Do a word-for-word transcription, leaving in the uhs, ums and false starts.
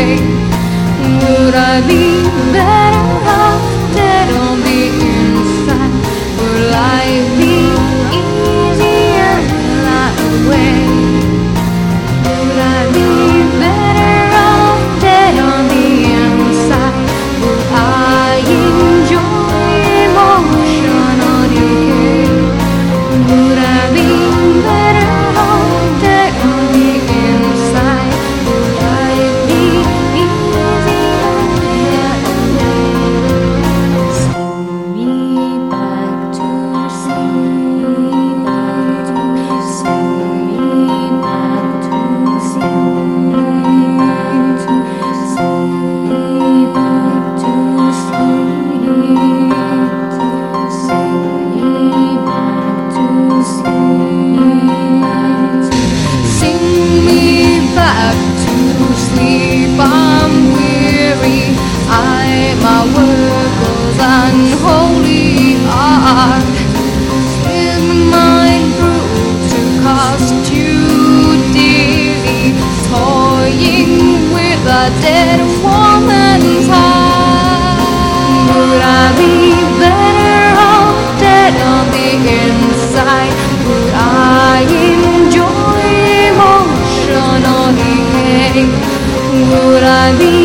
decay? Would I be better off dead on the inside? Would life be easier when I'm away? Would I be better off dead on the inside? Would I enjoy emotional decay? Would I be better off dead on the inside? Would life be easier when I'm away? Sing me back to sleep, sing me back to sleep, sing me back to sleep, sing me back to sleep, sing me back to sleep. I'm weary, I'm a worker's unholy art. Spin my proof to cost you dearly, toying with a dead woman's heart. Would I be better off dead on the inside? Would I enjoy emotional decay? Would I be